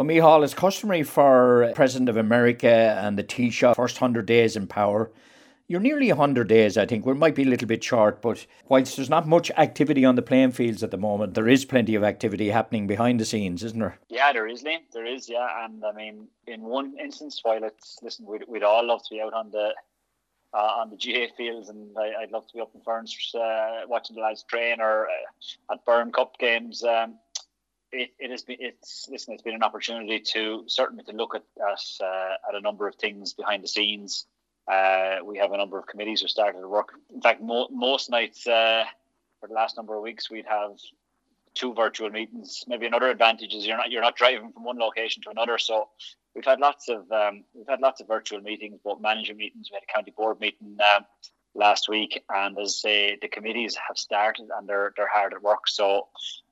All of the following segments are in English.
Well, Micheál, it's customary for President of America and the Taoiseach first 100 days in power. You're nearly 100 days, I think. We might be a little bit short, but whilst there's not much activity on the playing fields at the moment, there is plenty of activity happening behind the scenes, isn't there? Yeah, there is, Liam. There is, yeah. And I mean, in one instance, while we'd all love to be out on the GA fields, and I'd love to be up in Ferns watching the lads train, or at Byrne Cup games. It's been an opportunity to certainly to look at a number of things behind the scenes. We have a number of committees who started to work. In fact, most nights for the last number of weeks, we'd have 2 virtual meetings. Maybe another advantage is you're not driving from one location to another. So we've had lots of virtual meetings, both management meetings. We had a county board meeting last week, and as I say, the committees have started and they're hard at work. So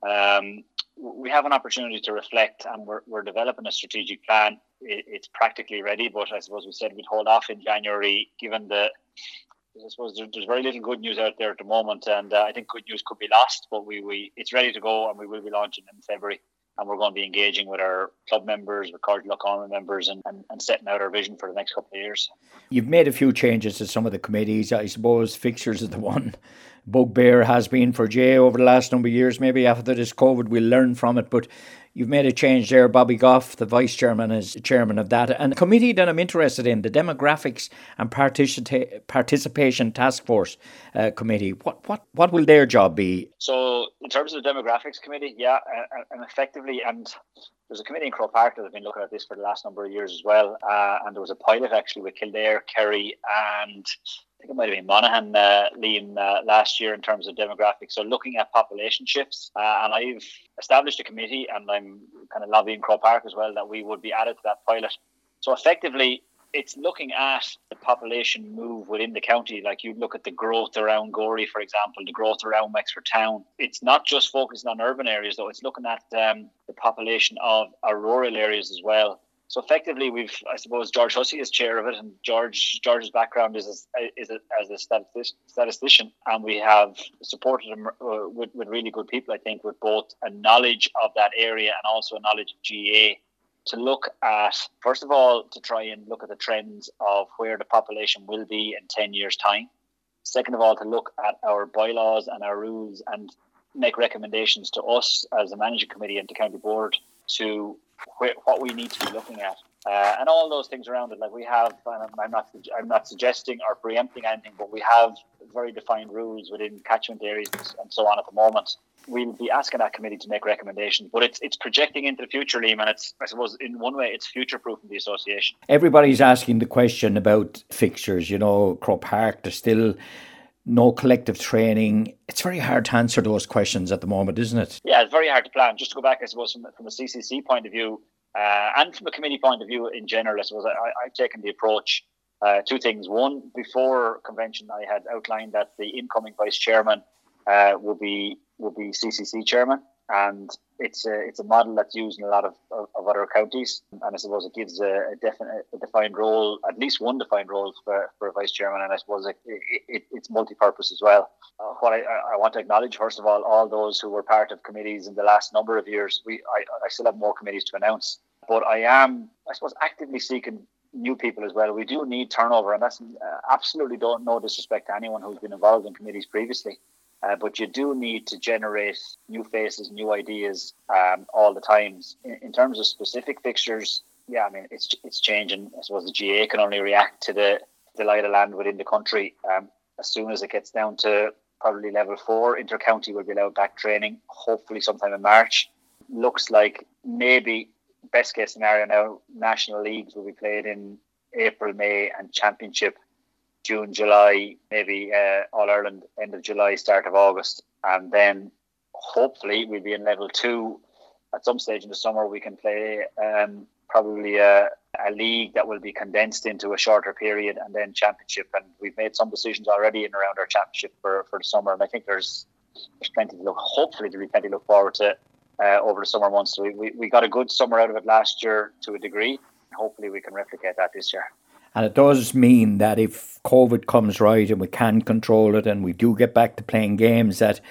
we have an opportunity to reflect, and we're developing a strategic plan. It's practically ready, but I suppose we said we'd hold off in January, given I suppose there's very little good news out there at the moment, and I think good news could be lost, but it's ready to go, and we will be launching in February. And we're going to be engaging with our club members, with Cordial Common members, and setting out our vision for the next couple of years. You've made a few changes to some of the committees. I suppose fixtures is the one bugbear has been for Jay over the last number of years. Maybe after this COVID we'll learn from it, but you've made a change there. Bobby Goff, the vice chairman, is chairman of that. And a committee that I'm interested in, the Demographics and Participation Task Force Committee. What will their job be? So in terms of the Demographics Committee, and effectively, and there's a committee in Croke Park that have been looking at this for the last number of years as well. And there was a pilot actually with Kildare, Kerry, and I think it might have been Monaghan, Liam, last year in terms of demographics. So looking at population shifts, and I've established a committee, and I'm kind of lobbying Croke Park as well that we would be added to that pilot. So effectively, it's looking at the population move within the county. Like you look at the growth around Gorey, for example, the growth around Wexford Town. It's not just focusing on urban areas, though. It's looking at the population of our rural areas as well. So effectively, I suppose George Hussey is chair of it, and George's background is as a statistician, and we have supported him with really good people, I think, with both a knowledge of that area and also a knowledge of GA, to look at, first of all, to try and look at the trends of where the population will be in 10 years' time. Second of all, to look at our bylaws and our rules and make recommendations to us as a managing committee and to county board to what we need to be looking at, and all those things around it. Like we have, and I'm not suggesting or preempting anything, but we have very defined rules within catchment areas and so on at the moment. We'll be asking that committee to make recommendations, but it's projecting into the future, Liam, and it's, I suppose, in one way, it's future-proofing the association. Everybody's asking the question about fixtures. Croke Park, there's still no collective training. It's very hard to answer those questions at the moment, isn't it? Yeah, it's very hard to plan. Just to go back, I suppose, from a CCC point of view, and from a committee point of view in general, I suppose I've taken the approach, 2 things. One, before convention, I had outlined that the incoming vice chairman will be CCC chairman, and it's a model that's used in a lot of other counties, and I suppose it gives a defined role, at least one defined role for a vice chairman, and I suppose it's multi-purpose as well. What I want to acknowledge, first of all those who were part of committees in the last number of years. I still have more committees to announce, but I am, I suppose, actively seeking new people as well. We do need turnover, and that's absolutely no disrespect to anyone who's been involved in committees previously. But you do need to generate new faces, new ideas all the time. In terms of specific fixtures, yeah, I mean, it's changing. I suppose the GA can only react to the lie of the land within the country. As soon as it gets down to probably level 4, inter-county will be allowed back training, hopefully sometime in March. Looks like maybe best case scenario now, national leagues will be played in April, May, and championship June, July, maybe All-Ireland end of July, start of August. And then hopefully we'll be in level 2 at some stage in the summer. We can play probably a league that will be condensed into a shorter period, and then championship. And we've made some decisions already in around our championship for the summer. And I think there's plenty to hopefully there'll be plenty to look forward to over the summer months. So we got a good summer out of it last year to a degree. Hopefully we can replicate that this year. And it does mean that if COVID comes right and we can control it and we do get back to playing games, that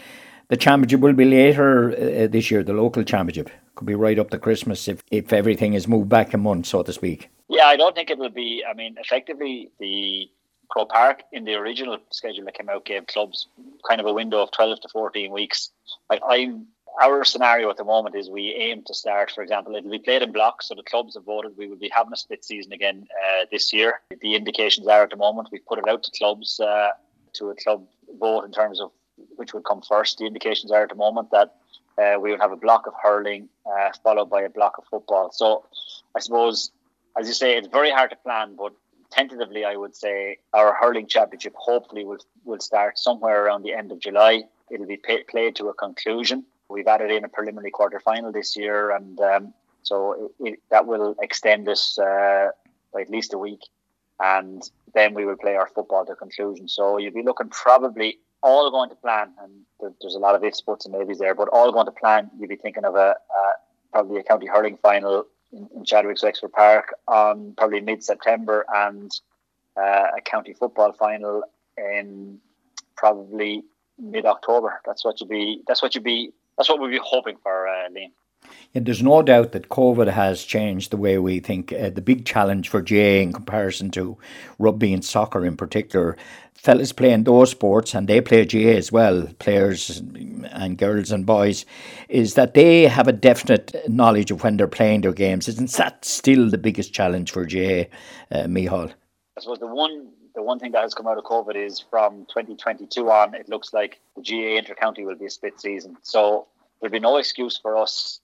The championship will be later this year, the local championship. Could be right up to Christmas if everything is moved back a month, so to speak. Yeah, I don't think it will be. I mean, effectively, the Crow Park in the original schedule that came out gave clubs kind of a window of 12 to 14 weeks. Our scenario at the moment is we aim to start, for example, it'll be played in blocks, so the clubs have voted we will be having a split season again this year. The indications are at the moment, we've put it out to clubs, to a club vote in terms of which would come first. The indications are at the moment that we will have a block of hurling followed by a block of football. So I suppose, as you say, it's very hard to plan, but tentatively I would say our hurling championship hopefully will start somewhere around the end of July. It'll be played to a conclusion. We've added in a preliminary quarter-final this year, and so that will extend us by at least a week, and then we will play our football to conclusion. So you'll be looking probably all going to plan, and there's a lot of ifs, buts and maybes there, but all going to plan, you'll be thinking of probably a county hurling final in Chadwick's Wexford Park on probably mid-September, and a county football final in probably mid-October. That's what we'll be hoping for, Liam. Yeah, there's no doubt that COVID has changed the way we think. The big challenge for GAA in comparison to rugby and soccer in particular, fellas playing those sports, and they play GAA as well, players and girls and boys, is that they have a definite knowledge of when they're playing their games. Isn't that still the biggest challenge for GAA, Micheál? I suppose the one thing that has come out of COVID is from 2022 on, it looks like the GAA Intercounty will be a split season. So there'll be no excuse for us,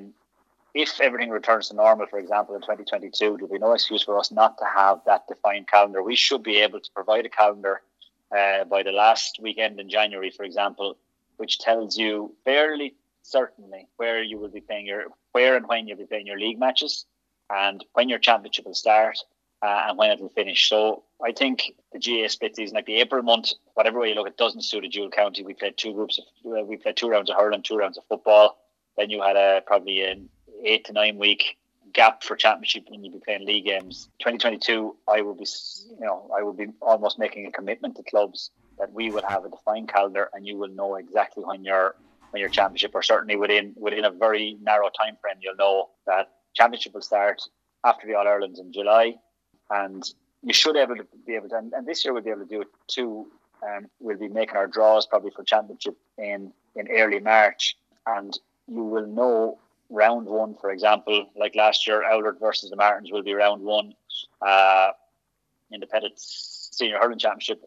if everything returns to normal, for example, in 2022, there'll be no excuse for us not to have that defined calendar. We should be able to provide a calendar by the last weekend in January, for example, which tells you fairly certainly where you will be playing where and when you'll be playing your league matches, and when your championship will start, and when it will finish. So I think the GAA split season, like the April month, whatever way you look, it doesn't suit a dual county. We played two rounds of hurling, 2 rounds of football. Then you had probably an 8 to 9 week gap for championship when you'd be playing league games. 2022, I will be almost making a commitment to clubs that we will have a defined calendar, and you will know exactly when your championship, or certainly within a very narrow time frame, you'll know that championship will start after the All Irelands in July, and you should be able to, and this year we'll be able to do it too. We'll be making our draws probably for championship in early March, and you will know round one, for example, like last year, Owlert versus the Martins will be round one in the Pettit Senior Hurling Championship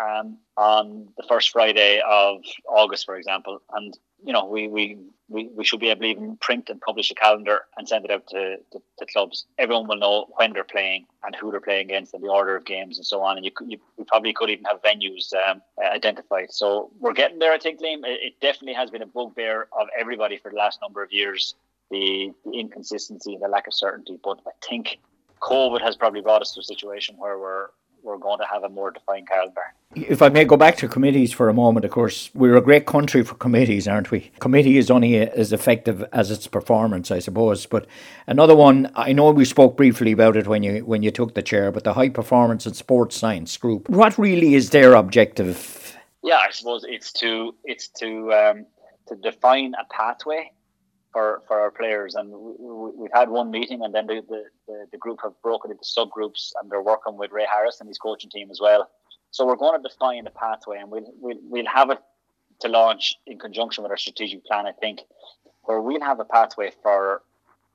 on the first Friday of August, for example. And we should be able to even print and publish a calendar and send it out to clubs. Everyone will know when they're playing and who they're playing against and the order of games and so on. And we probably could even have venues identified. So we're getting there, I think, Liam. It definitely has been a bugbear of everybody for the last number of years, the inconsistency and the lack of certainty. But I think COVID has probably brought us to a situation where we're going to have a more defined calendar. If I may go back to committees for a moment, of course, we're a great country for committees, aren't we? Committee is only as effective as its performance, I suppose. But another one, I know we spoke briefly about it when you took the chair, but the High Performance and Sports Science Group. What really is their objective? Yeah, I suppose it's to define a pathway for our players, and we've had one meeting, and then the group have broken into subgroups, and they're working with Ray Harris and his coaching team as well. So we're going to define a pathway, and we'll have it to launch in conjunction with our strategic plan, I think, where we'll have a pathway for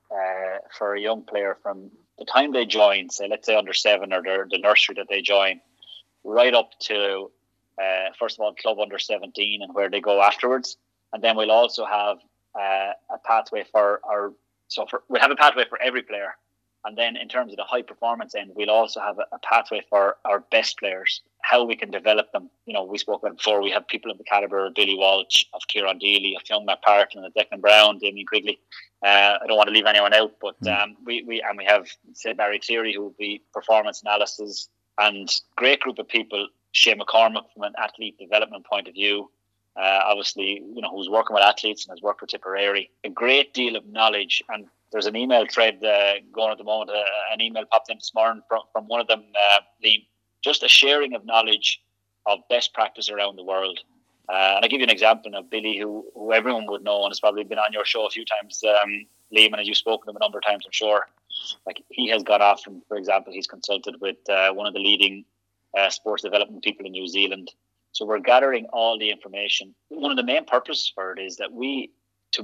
a young player from the time they join, say, let's say under 7 or the nursery that they join, right up to first of all club under 17 and where they go afterwards. And then we'll also have a pathway we'll have a pathway for every player. And then in terms of the high performance end, we'll also have a pathway for our best players, how we can develop them. We spoke about it before, we have people of the calibre of Billy Walsh, of Kieran Deely, of young Matt Parton, of Declan Brown, Damien Quigley. I don't want to leave anyone out, but we have, say, Barry Cleary, who will be performance analysis, and great group of people. Shane McCormick from an athlete development point of view, obviously, who's working with athletes and has worked with Tipperary. A great deal of knowledge, and there's an email thread going at the moment. An email popped in this morning from one of them, Liam, just a sharing of knowledge of best practice around the world. And I'll give you an example of Billy, who everyone would know and has probably been on your show a few times, Liam, and as you've spoken to him a number of times, I'm sure. Like, he has got off, and for example, he's consulted with one of the leading sports development people in New Zealand. So we're gathering all the information. One of the main purposes for it is that we, to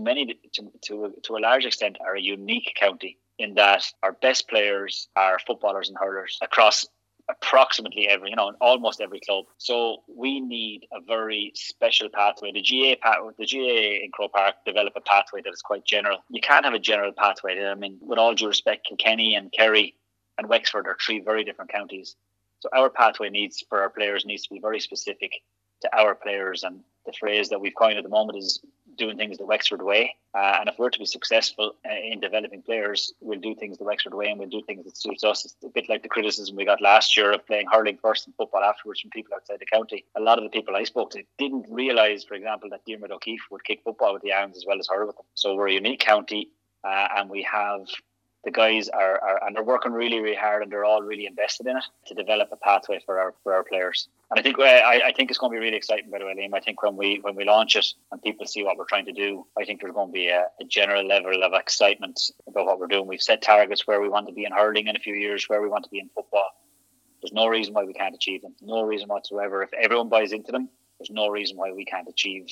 a large extent, are a unique county in that our best players are footballers and hurlers across approximately almost every club. So we need a very special pathway. The GA in Croke Park develop a pathway that is quite general. You can't have a general pathway. I mean, with all due respect, Kilkenny and Kerry and Wexford are three very different counties. So our pathway for our players needs to be very specific to our players, and the phrase that we've coined at the moment is doing things the Wexford way. And if we're to be successful in developing players, we'll do things the Wexford way, and we'll do things that suits us. It's a bit like the criticism we got last year of playing hurling first and football afterwards from people outside the county. A lot of the people I spoke to didn't realise, for example, that Diarmuid O'Keefe would kick football with the arms as well as hurl with them. So we're a unique county, and we have the guys and they're working really, really hard, and they're all really invested in it to develop a pathway for our players. And I think it's going to be really exciting, by the way, Liam. I think when we launch it and people see what we're trying to do, I think there's going to be a general level of excitement about what we're doing. We've set targets where we want to be in hurling in a few years, where we want to be in football. There's no reason why we can't achieve them. No reason whatsoever. If everyone buys into them, there's no reason why we can't achieve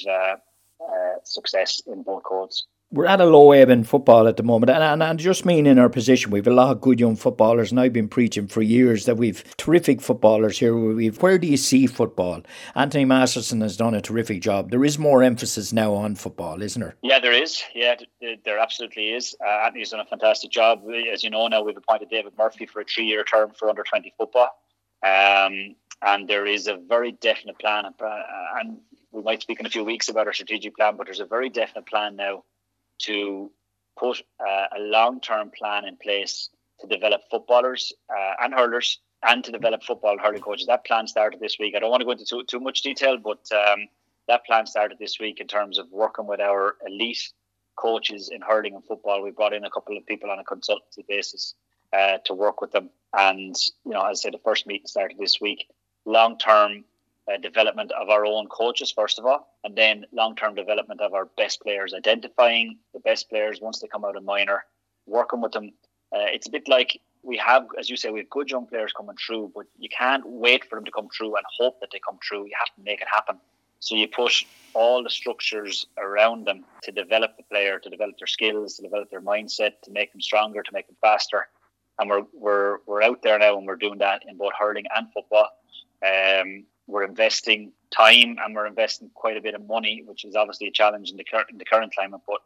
success in both codes. We're at a low ebb in football at the moment, and I just mean in our position. We've a lot of good young footballers, and I've been preaching for years that we've terrific footballers here. Where do you see football? Anthony Masterson has done a terrific job. There is more emphasis now on football, isn't there? Yeah, there is. Yeah, there absolutely is. Anthony's done a fantastic job. As you know now, we've appointed David Murphy for a 3-year term for under-20 football. And there is a very definite plan, and we might speak in a few weeks about our strategic plan, but there's a very definite plan now to put a long-term plan in place to develop footballers and hurlers, and to develop football and hurling coaches. That plan started this week. I don't want to go into too much detail, but that plan started this week in terms of working with our elite coaches in hurling and football. We brought in a couple of people on a consultancy basis to work with them. And, as I said, the first meeting started this week. Long-term development of our own coaches, first of all, and then long-term development of our best players, identifying the best players once they come out of minor, working with them. It's a bit like we have, as you say, we have good young players coming through, but you can't wait for them to come through and hope that they come through. You have to make it happen. So you push all the structures around them to develop the player, to develop their skills, to develop their mindset, to make them stronger, to make them faster. And we're out there now, and we're doing that in both hurling and football. We're investing time, and we're investing quite a bit of money, which is obviously a challenge in the current climate, but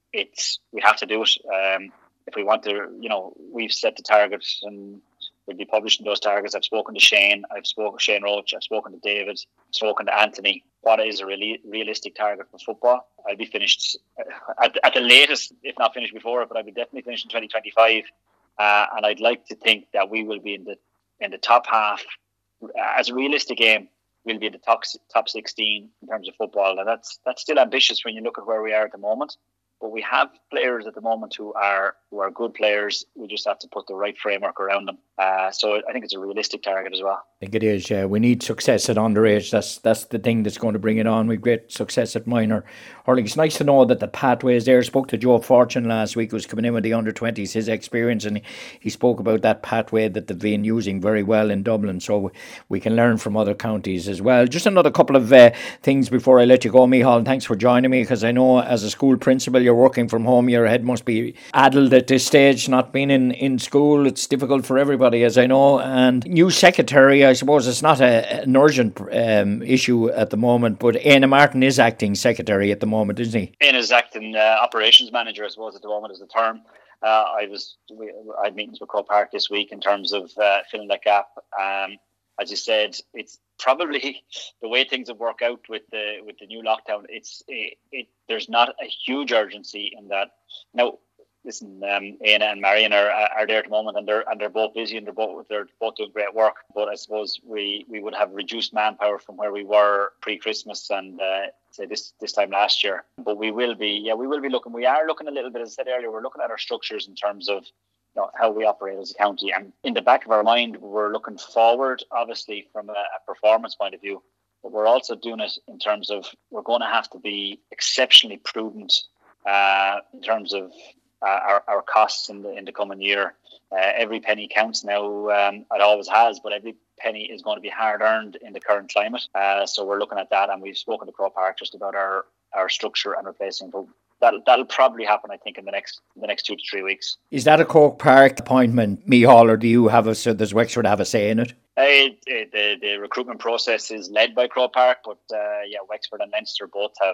we have to do it. If we want to, we've set the targets, and we'll be publishing those targets. I've spoken to Shane, Shane Roach, I've spoken to David, I've spoken to Anthony. What is a really realistic target for football? I'll be finished at the latest, if not finished before it, but I'll be definitely finished in 2025. And I'd like to think that we will be in the top half. As a realistic aim, we'll be in the top 16 in terms of football. And that's still ambitious when you look at where we are at the moment. But we have players at the moment who are good players. We just have to put the right framework around them. So I think it's a realistic target as well. I think it is, yeah. We need success at underage. That's the thing that's going to bring it on. We've great success at minor hurling. It's nice to know that the pathway is there. I spoke to Joe Fortune last week, who's coming in with the under-20s, his experience, and he spoke about that pathway that they've been using very well in Dublin. So we can learn from other counties as well. Just another couple of things before I let you go, Micheál, and thanks for joining me, because I know as a school principal, you're working from home. Your head must be addled at this stage, not being in school. It's difficult for everybody, as I know. And new secretary, I suppose it's not an urgent issue at the moment, but Éanna Martin is acting secretary at the moment, isn't he? Éanna is acting operations manager, I suppose, at the moment is the term. I had meetings with Croke Park this week in terms of filling that gap. As you said, it's probably the way things have worked out with the new lockdown. There's not a huge urgency in that. Now, listen, Éanna and Marion are there at the moment, and they're both busy, and they're both doing great work. But I suppose we would have reduced manpower from where we were pre-Christmas and say this time last year. But we will be looking. We are looking a little bit, as I said earlier. We're looking at our structures in terms of how we operate as a county, and in the back of our mind, we're looking forward, obviously, from a performance point of view. but we're also doing it in terms of we're going to have to be exceptionally prudent in terms of our costs in the coming year. Every penny counts now. It always has, but every penny is going to be hard earned in the current climate. So we're looking at that, and we've spoken to Croke Park just about our structure and replacing. But that'll probably happen, I think, in the next 2 to 3 weeks. Is that a Croke Park appointment, Micheál, or do you have does Wexford have a say in it? The recruitment process is led by Croke Park, but Wexford and Leinster both have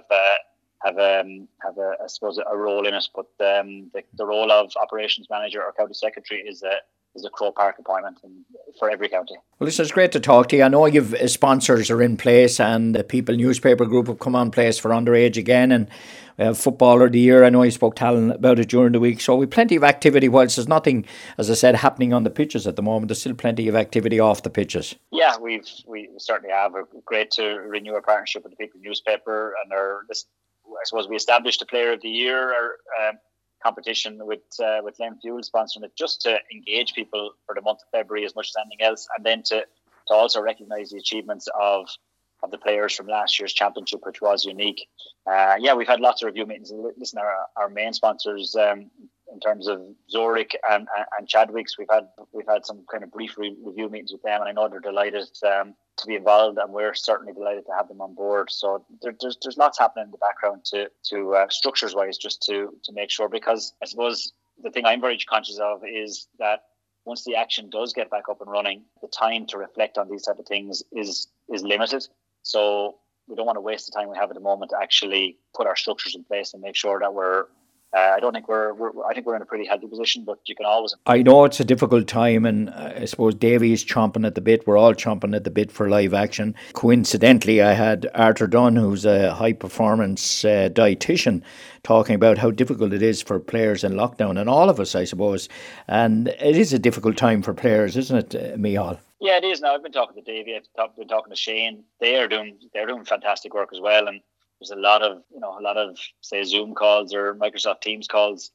I suppose a role in it. But the role of operations manager or county secretary is a Croke Park appointment for every county. Well, listen, it's great to talk to you. I know you've sponsors are in place, and the People newspaper group have come on place for underage again, and we have Footballer of the Year. I know you spoke to Alan about it during the week, so we've plenty of activity. Whilst there's nothing, as I said, happening on the pitches at the moment, there's still plenty of activity off the pitches. Yeah, we certainly have. Great to renew our partnership with the People newspaper, and I suppose we established the Player of the Year competition with Lane Fuel sponsoring it, just to engage people for the month of February as much as anything else, and then to also recognise the achievements of the players from last year's championship, which was unique. We've had lots of review meetings. Listen, our main sponsors in terms of Zurich and Chadwicks, we've had some kind of brief review meetings with them, and I know they're delighted to be involved, and we're certainly delighted to have them on board. So there's lots happening in the background to structures wise, just to make sure, because I suppose the thing I'm very conscious of is that once the action does get back up and running, the time to reflect on these type of things is limited. So we don't want to waste the time we have at the moment to actually put our structures in place and make sure that we're I think we're in a pretty healthy position, but you can always. I know it's a difficult time, and I suppose Davy is chomping at the bit. We're all chomping at the bit for live action. Coincidentally, I had Arthur Dunn, who's a high performance dietitian, talking about how difficult it is for players in lockdown, and all of us, I suppose. And it is a difficult time for players, isn't it, Micheál? Yeah, it is. Now I've been talking to Davy. I've been talking to Shane. They're doing fantastic work as well, and there's a lot of say Zoom calls or Microsoft Teams calls,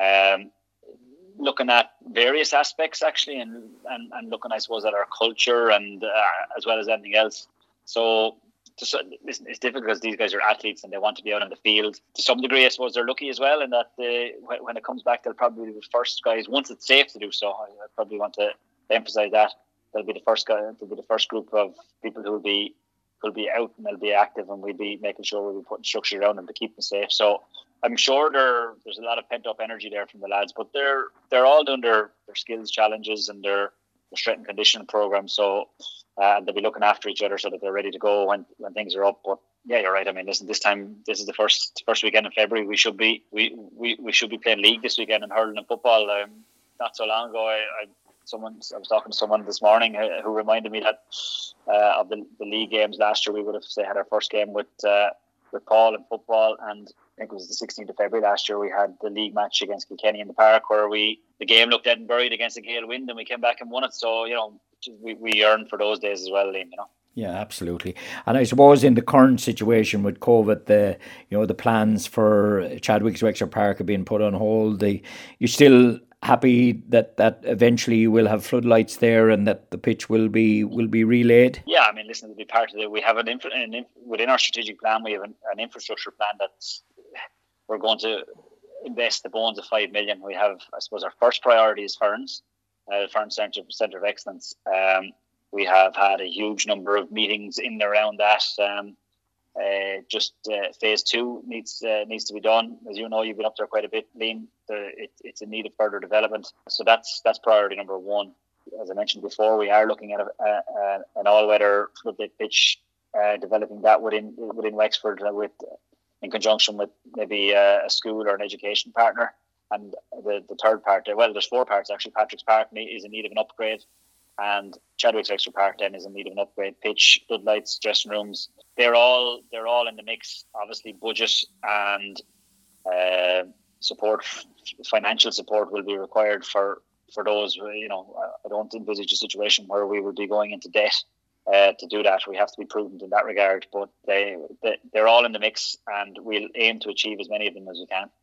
looking at various aspects actually, and looking, I suppose, at our culture and as well as anything else. So it's difficult because these guys are athletes and they want to be out on the field. To some degree, I suppose they're lucky as well in that when it comes back, they'll probably be the first guys, once it's safe to do so. I probably want to emphasise that. They'll be the first group of people who will be out and they'll be active, and we'll be making sure we'll be putting structure around them to keep them safe. So I'm sure there's a lot of pent up energy there from the lads, but they're all doing their skills challenges and their strength and conditioning programs. So they'll be looking after each other so that they're ready to go when things are up. But yeah, you're right. I mean, listen, this is the first weekend in February. We should be playing league this weekend in hurling and football. Not so long ago, I was talking to someone this morning who reminded me that of the league games last year. We would have had our first game with Paul in football, and I think it was the 16th of February last year. We had the league match against Kilkenny in the park, where the game looked dead and buried against a gale wind, and we came back and won it. So we yearn for those days as well, Liam. Yeah, absolutely. And I suppose in the current situation with COVID, the plans for Chadwicks Wexford Park are being put on hold. You still happy that eventually you will have floodlights there and that the pitch will be relayed? Yeah, I mean, listen, to be part of it, we have within our strategic plan, we have an infrastructure plan that's we're going to invest the bones of 5 million. We have, I suppose, our first priority is Ferns, Ferns Centre of Excellence. We have had a huge number of meetings in and around that. Phase 2 needs to be done. As you know, you've been up there quite a bit, Liam. It's in need of further development. So that's priority number one. As I mentioned before, we are looking at an all-weather floodlit pitch, developing that within Wexford in conjunction with maybe a school or an education partner. And the third part, well, there's 4 parts actually. Patrick's Park is in need of an upgrade, and Chadwicks Wexford Park then is in need of an upgrade. Pitch, floodlights, dressing rooms, they're all in the mix. Obviously, budget and support, financial support will be required for those. I don't envisage a situation where we would be going into debt to do that. We have to be prudent in that regard, but they're all in the mix, and we'll aim to achieve as many of them as we can.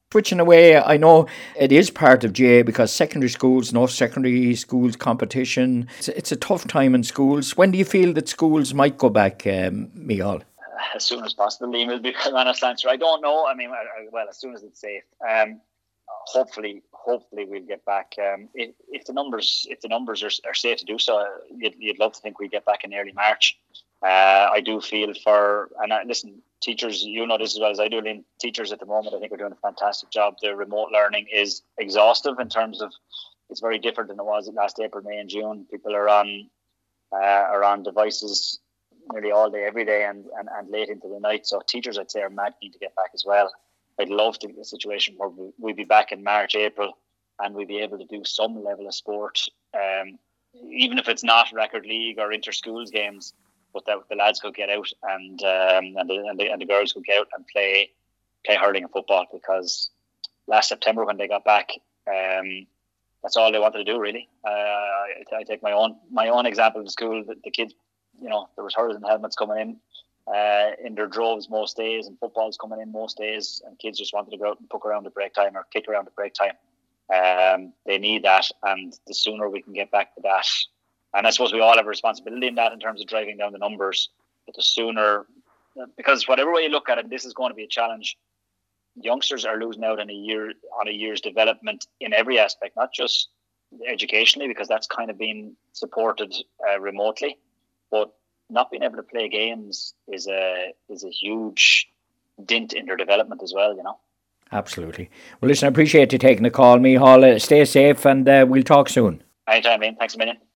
Switching away, I know it is part of GA because secondary schools, no secondary schools competition. It's a tough time in schools. When do you feel that schools might go back, Micheál? As soon as possible, Liam, will be an honest answer. I don't know. I mean, well, as soon as it's safe. Hopefully we'll get back. If the numbers are safe to do so, you'd love to think we get back in early March. I do feel listen, teachers, you know this as well as I do, Liam, teachers at the moment, I think are doing a fantastic job. The remote learning is exhaustive in terms of, it's very different than it was last April, May and June. People are on devices nearly all day, every day, and late into the night. So teachers, I'd say, are mad keen to get back as well. I'd love to get a situation where we'd be back in March, April, and we'd be able to do some level of sport, even if it's not record league or inter-schools games, but that the lads could get out and the girls could get out and play hurling and football, because last September when they got back, that's all they wanted to do, really. I take my own example of the school. The kids, there was hurling helmets coming in their droves most days, and football's coming in most days, and kids just wanted to go out and puck around at break time or kick around at break time. They need that, and the sooner we can get back to that, and I suppose we all have a responsibility in that in terms of driving down the numbers, but the sooner, because whatever way you look at it, this is going to be a challenge. Youngsters are losing out on a year's development in every aspect, not just educationally, because that's kind of being supported remotely, but not being able to play games is a huge dint in their development as well, Absolutely. Well, listen, I appreciate you taking the call, Micheál. Stay safe, and we'll talk soon. Anytime, man. Thanks a million.